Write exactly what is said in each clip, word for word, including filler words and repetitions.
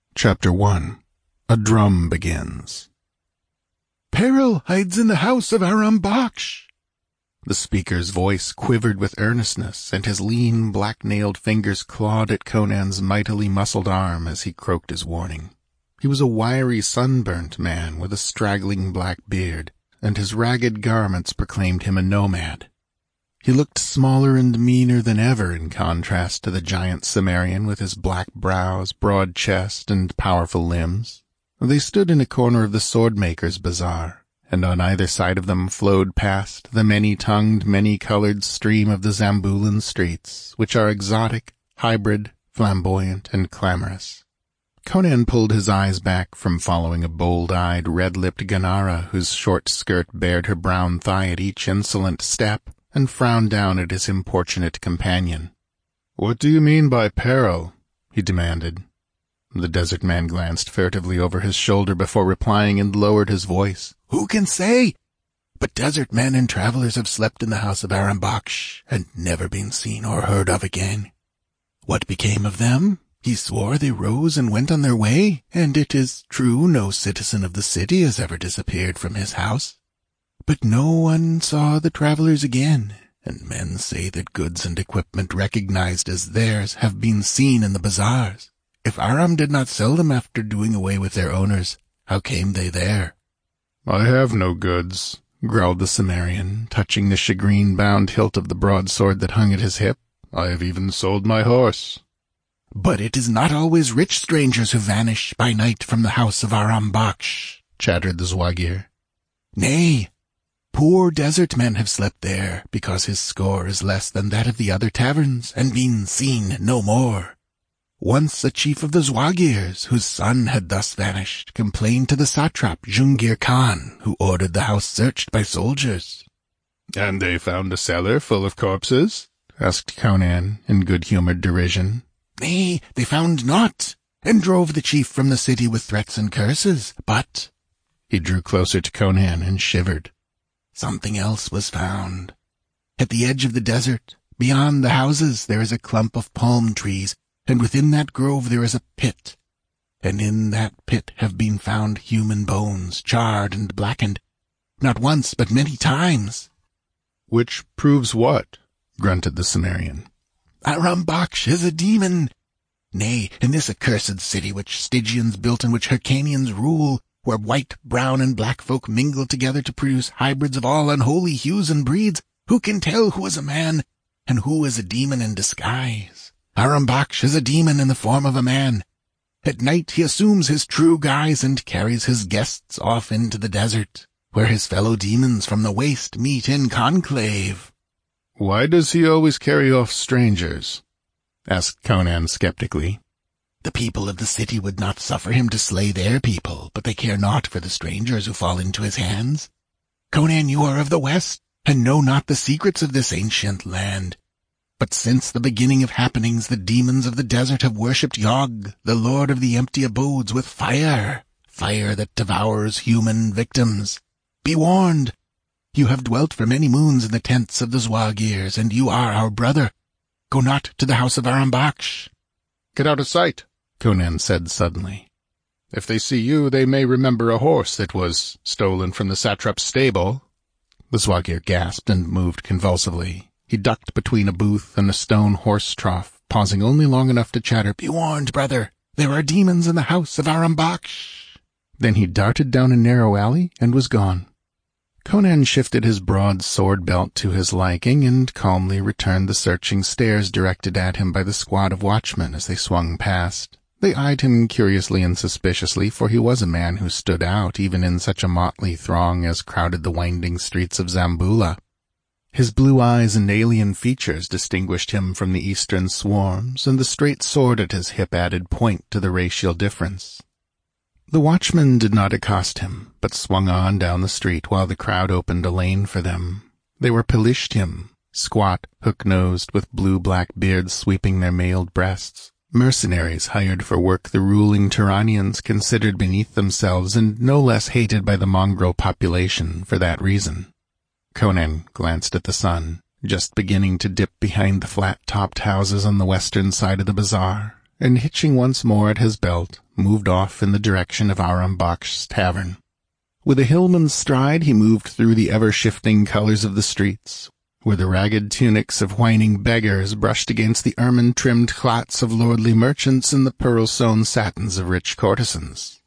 Chapter one. A Drum Begins. "Peril hides in the house of Aram Baksh." The speaker's voice quivered with earnestness, and his lean, black-nailed fingers clawed at Conan's mightily muscled arm as he croaked his warning. He was a wiry, sunburnt man with a straggling black beard, and his ragged garments proclaimed him a nomad. He looked smaller and meaner than ever in contrast to the giant Cimmerian with his black brows, broad chest, and powerful limbs. They stood in a corner of the sword-maker's bazaar, and on either side of them flowed past the many-tongued, many-colored stream of the Zambulan streets, which are exotic, hybrid, flamboyant, and clamorous. Conan pulled his eyes back from following a bold-eyed, red-lipped Ghanara whose short skirt bared her brown thigh at each insolent step, and frowned down at his importunate companion. "What do you mean by peril?" he demanded. The desert man glanced furtively over his shoulder before replying and lowered his voice. "Who can say? But desert men and travelers have slept in the house of Aram Baksh and never been seen or heard of again. What became of them? He swore they rose and went on their way, and it is true no citizen of the city has ever disappeared from his house. But no one saw the travelers again, and men say that goods and equipment recognized as theirs have been seen in the bazaars. If Aram did not sell them after doing away with their owners, how came they there?" "I have no goods," growled the Cimmerian, touching the shagreen-bound hilt of the broadsword that hung at his hip. "I have even sold my horse." "But it is not always rich strangers who vanish by night from the house of Aram Baksh," chattered the Zwagir. "Nay, poor desert men have slept there, because his score is less than that of the other taverns, and been seen no more. Once a chief of the Zwagirs, whose son had thus vanished, complained to the satrap Jungir Khan, who ordered the house searched by soldiers." "And they found a cellar full of corpses?" asked Conan, in good-humored derision. "Nay, they found naught, and drove the chief from the city with threats and curses, but—" He drew closer to Conan and shivered. "Something else was found. At the edge of the desert, beyond the houses, there is a clump of palm trees, and within that grove there is a pit, and in that pit have been found human bones, charred and blackened, not once but many times." "Which proves what?" grunted the Cimmerian. "Aram Baksh is a demon. Nay, in this accursed city which Stygians built and which Hyrcanians rule, where white, brown, and black folk mingle together to produce hybrids of all unholy hues and breeds, who can tell who is a man and who is a demon in disguise? Aram Baksh is a demon in the form of a man. At night he assumes his true guise and carries his guests off into the desert, where his fellow demons from the waste meet in conclave." "Why does he always carry off strangers?" asked Conan skeptically. "The people of the city would not suffer him to slay their people, but they care not for the strangers who fall into his hands. Conan, you are of the West, and know not the secrets of this ancient land. But since the beginning of happenings, the demons of the desert have worshipped Yog, the lord of the empty abodes, with fire, fire that devours human victims. Be warned. You have dwelt for many moons in the tents of the Zwagirs, and you are our brother. Go not to the house of Aram Baksh." "Get out of sight," Conan said suddenly. "If they see you, they may remember a horse that was stolen from the satrap's stable." The Zwagir gasped and moved convulsively. He ducked between a booth and a stone horse trough, pausing only long enough to chatter, "Be warned, brother. There are demons in the house of Aram Baksh." Then he darted down a narrow alley and was gone. Conan shifted his broad sword belt to his liking and calmly returned the searching stares directed at him by the squad of watchmen as they swung past. They eyed him curiously and suspiciously, for he was a man who stood out even in such a motley throng as crowded the winding streets of Zambula. His blue eyes and alien features distinguished him from the eastern swarms, and the straight sword at his hip added point to the racial difference. The watchmen did not accost him, but swung on down the street while the crowd opened a lane for them. They were Pelishtim, squat, hook-nosed, with blue-black beards sweeping their mailed breasts, mercenaries hired for work the ruling Turanians considered beneath themselves and no less hated by the mongrel population for that reason. Conan glanced at the sun, just beginning to dip behind the flat-topped houses on the western side of the bazaar, and hitching once more at his belt, moved off in the direction of Aram Baksh's tavern. With a hillman's stride he moved through the ever-shifting colors of the streets, where the ragged tunics of whining beggars brushed against the ermine-trimmed clats of lordly merchants and the pearl-sewn satins of rich courtesans.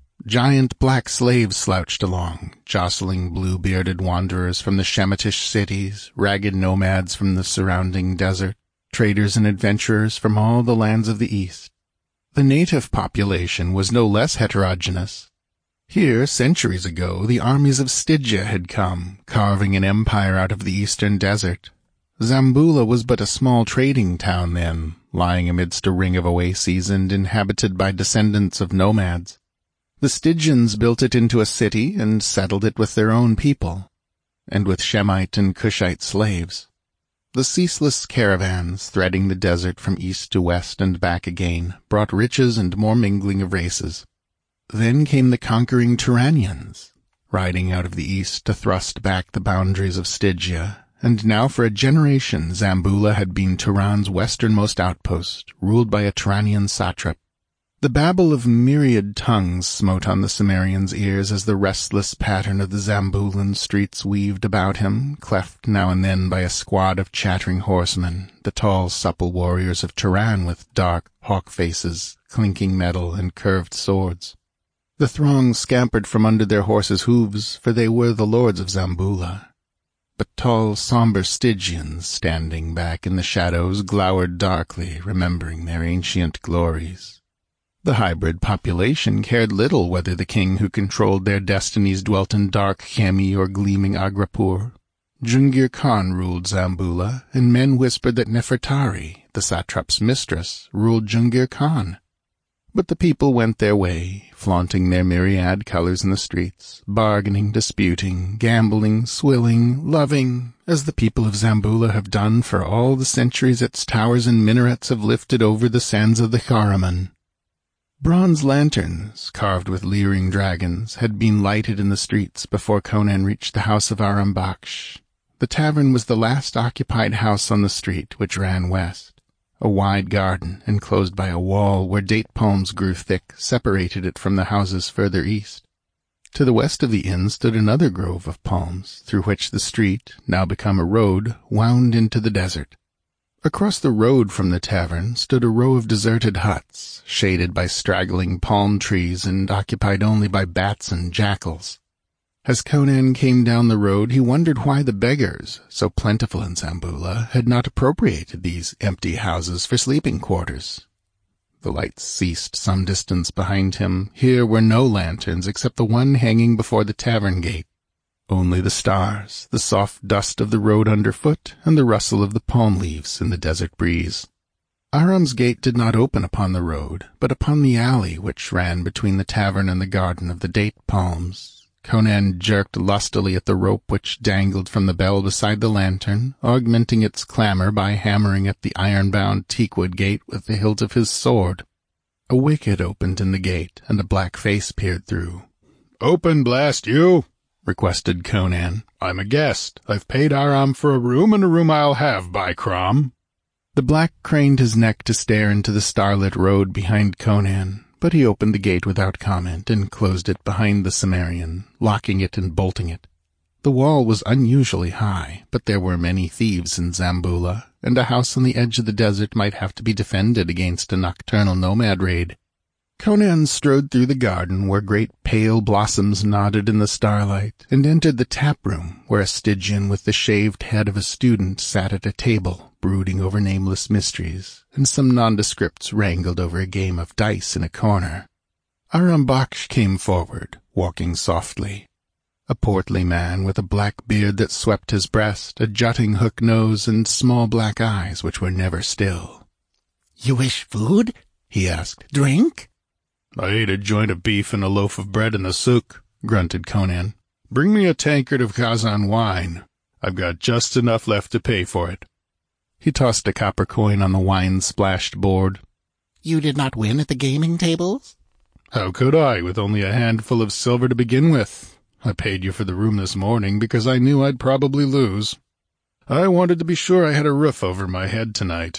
Giant black slaves slouched along, jostling blue-bearded wanderers from the Shemitish cities, ragged nomads from the surrounding desert, traders and adventurers from all the lands of the East. The native population was no less heterogeneous. Here, centuries ago, the armies of Stygia had come, carving an empire out of the eastern desert. Zambula was but a small trading town then, lying amidst a ring of oases and inhabited by descendants of nomads. The Stygians built it into a city and settled it with their own people, and with Shemite and Cushite slaves. The ceaseless caravans, threading the desert from east to west and back again, brought riches and more mingling of races. Then came the conquering Turanians, riding out of the east to thrust back the boundaries of Stygia, and now for a generation Zambula had been Turan's westernmost outpost, ruled by a Turanian satrap. The babble of myriad tongues smote on the Cimmerian's ears as the restless pattern of the Zambulan streets weaved about him, cleft now and then by a squad of chattering horsemen, the tall, supple warriors of Turan with dark, hawk faces, clinking metal, and curved swords. The throng scampered from under their horses' hooves, for they were the lords of Zambula. But tall, somber Stygians, standing back in the shadows, glowered darkly, remembering their ancient glories. The hybrid population cared little whether the king who controlled their destinies dwelt in dark Khemi or gleaming Agrapur. Jungir Khan ruled Zambula, and men whispered that Nefertari, the satrap's mistress, ruled Jungir Khan. But the people went their way, flaunting their myriad colors in the streets, bargaining, disputing, gambling, swilling, loving, as the people of Zambula have done for all the centuries its towers and minarets have lifted over the sands of the Karaman. Bronze lanterns, carved with leering dragons, had been lighted in the streets before Conan reached the house of Aram Baksh. The tavern was the last occupied house on the street, which ran west. A wide garden, enclosed by a wall where date palms grew thick, separated it from the houses further east. To the west of the inn stood another grove of palms, through which the street, now become a road, wound into the desert. Across the road from the tavern stood a row of deserted huts, shaded by straggling palm trees and occupied only by bats and jackals. As Conan came down the road, he wondered why the beggars, so plentiful in Zambula, had not appropriated these empty houses for sleeping quarters. The lights ceased some distance behind him. Here were no lanterns except the one hanging before the tavern gate. Only the stars, the soft dust of the road underfoot, and the rustle of the palm leaves in the desert breeze. Aram's gate did not open upon the road, but upon the alley which ran between the tavern and the garden of the date palms. Conan jerked lustily at the rope which dangled from the bell beside the lantern, augmenting its clamor by hammering at the iron-bound teakwood gate with the hilt of his sword. A wicket opened in the gate, and a black face peered through. "Open, blast you!" requested Conan. "I'm a guest. I've paid Aram for a room, and a room I'll have, by Crom." The black craned his neck to stare into the starlit road behind Conan, but he opened the gate without comment and closed it behind the Cimmerian, locking it and bolting it. The wall was unusually high, but there were many thieves in Zambula, and a house on the edge of the desert might have to be defended against a nocturnal nomad raid. Conan strode through the garden where great pale blossoms nodded in the starlight, and entered the tap-room where a Stygian with the shaved head of a student sat at a table, brooding over nameless mysteries, and some nondescripts wrangled over a game of dice in a corner. Aram Baksh came forward, walking softly. A portly man with a black beard that swept his breast, a jutting hook nose, and small black eyes which were never still. "You wish food?" he asked. "Drink?" "I ate a joint of beef and a loaf of bread in the souk," grunted Conan. "Bring me a tankard of Kazan wine. I've got just enough left to pay for it." He tossed a copper coin on the wine-splashed board. "You did not win at the gaming tables?" "How could I, with only a handful of silver to begin with? I paid you for the room this morning because I knew I'd probably lose. I wanted to be sure I had a roof over my head tonight.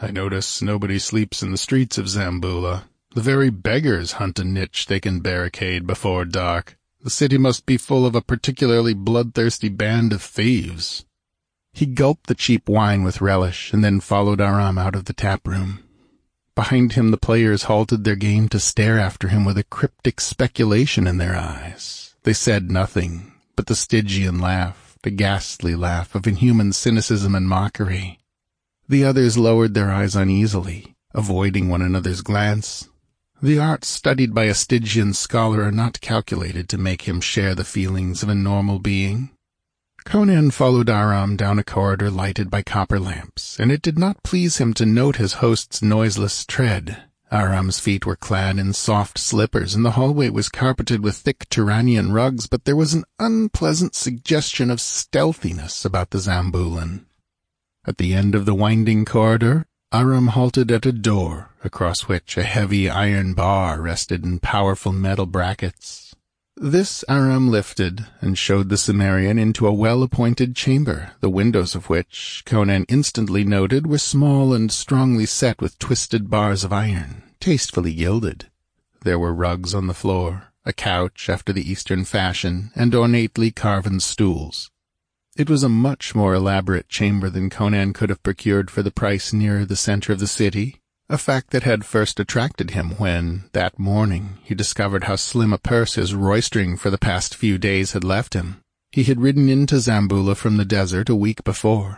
I notice nobody sleeps in the streets of Zambula. The very beggars hunt a niche they can barricade before dark. The city must be full of a particularly bloodthirsty band of thieves." He gulped the cheap wine with relish and then followed Aram out of the tap room. Behind him the players halted their game to stare after him with a cryptic speculation in their eyes. They said nothing, but the Stygian laugh, the ghastly laugh of inhuman cynicism and mockery. The others lowered their eyes uneasily, avoiding one another's glance. The arts studied by a Stygian scholar are not calculated to make him share the feelings of a normal being. Conan followed Aram down a corridor lighted by copper lamps, and it did not please him to note his host's noiseless tread. Aram's feet were clad in soft slippers, and the hallway was carpeted with thick Turanian rugs, but there was an unpleasant suggestion of stealthiness about the Zambulan. At the end of the winding corridor, Aram halted at a door, across which a heavy iron bar rested in powerful metal brackets. This Aram lifted and showed the Cimmerian into a well-appointed chamber, the windows of which, Conan instantly noted, were small and strongly set with twisted bars of iron, tastefully gilded. There were rugs on the floor, a couch after the Eastern fashion, and ornately carven stools. It was a much more elaborate chamber than Conan could have procured for the price nearer the center of the city, a fact that had first attracted him when, that morning, he discovered how slim a purse his roistering for the past few days had left him. He had ridden into Zambula from the desert a week before.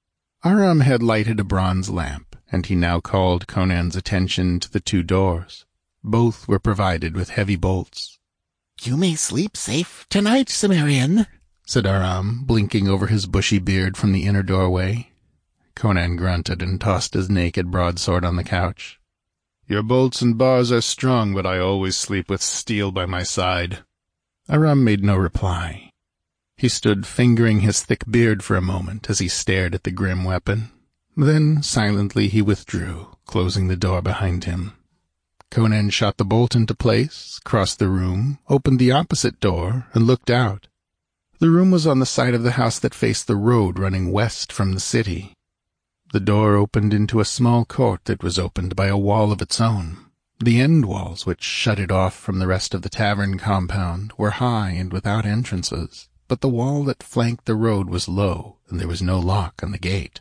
Aram had lighted a bronze lamp, and he now called Conan's attention to the two doors. Both were provided with heavy bolts. "You may sleep safe tonight, Cimmerian," said Aram, blinking over his bushy beard from the inner doorway. Conan grunted and tossed his naked broadsword on the couch. "Your bolts and bars are strong, but I always sleep with steel by my side." Aram made no reply. He stood fingering his thick beard for a moment as he stared at the grim weapon. Then, silently, he withdrew, closing the door behind him. Conan shot the bolt into place, crossed the room, opened the opposite door, and looked out. The room was on the side of the house that faced the road running west from the city. The door opened into a small court that was opened by a wall of its own. The end walls, which shut it off from the rest of the tavern compound, were high and without entrances, but the wall that flanked the road was low, and there was no lock on the gate.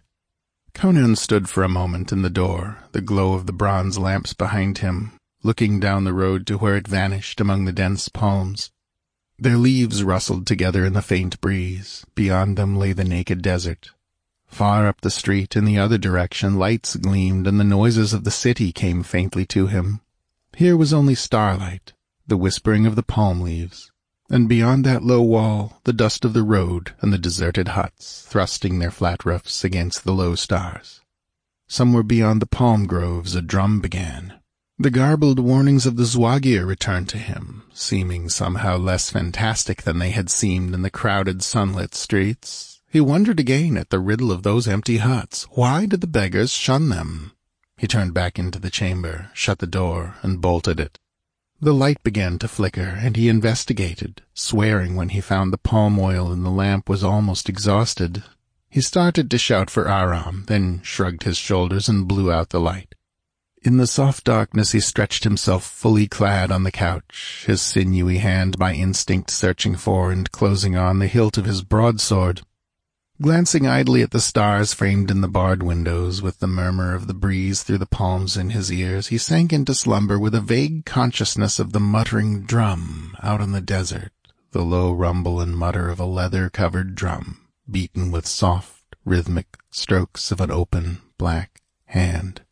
Conan stood for a moment in the door, the glow of the bronze lamps behind him, looking down the road to where it vanished among the dense palms. Their leaves rustled together in the faint breeze. Beyond them lay the naked desert. Far up the street in the other direction lights gleamed, and the noises of the city came faintly to him. Here was only starlight, the whispering of the palm leaves, and beyond that low wall the dust of the road and the deserted huts thrusting their flat roofs against the low stars. Somewhere beyond the palm groves a drum began. The garbled warnings of the Zwagir returned to him, seeming somehow less fantastic than they had seemed in the crowded sunlit streets. He wondered again at the riddle of those empty huts. Why did the beggars shun them? He turned back into the chamber, shut the door, and bolted it. The light began to flicker, and he investigated, swearing when he found the palm oil in the lamp was almost exhausted. He started to shout for Aram, then shrugged his shoulders and blew out the light. In the soft darkness he stretched himself fully clad on the couch, his sinewy hand by instinct searching for and closing on the hilt of his broadsword. Glancing idly at the stars framed in the barred windows, with the murmur of the breeze through the palms in his ears, he sank into slumber with a vague consciousness of the muttering drum out on the desert, the low rumble and mutter of a leather-covered drum, beaten with soft, rhythmic strokes of an open, black hand.